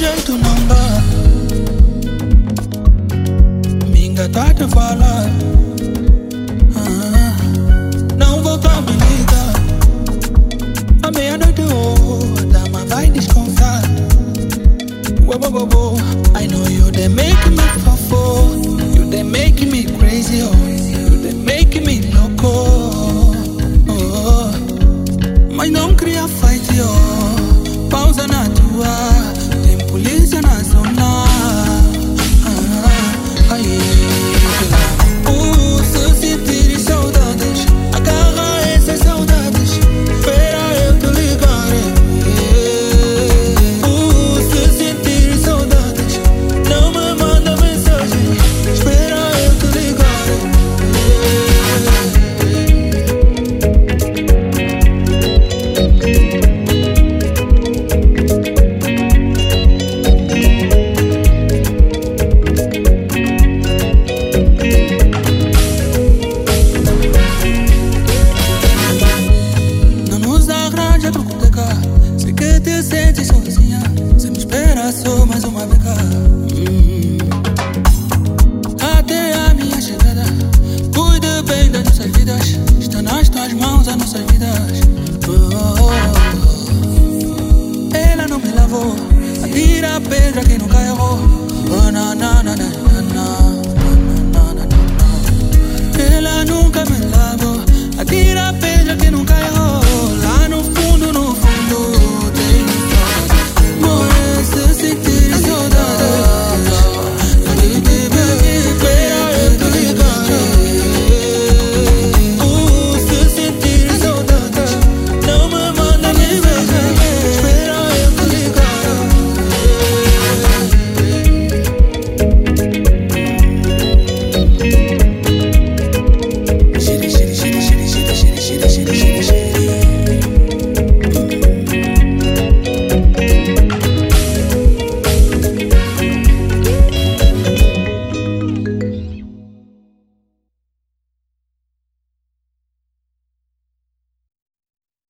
jeito não dá. Me engatar te falar. Não volta a me ligar. A meia-noite a dama vai descansar. I know you they make me fall. You they make me crazy, oh. You they make me loco, oh. Mas não cria fight, oh. Pausa na tua. Tem polícia na zona. Se sentir saudades, agarra essas saudades. Espera eu te ligar. Se sentir saudades, não me manda mensagem. Espera eu te ligar. Não nos arranja troco de cá. Sei que te sentes sozinha. Se me espera só mais uma beca. Até a minha chegada. Cuide bem das nossas vidas. Está nas tuas mãos as nossas vidas. Ela não me lavou. Atira a pedra quem nunca errou. Na na na na na na.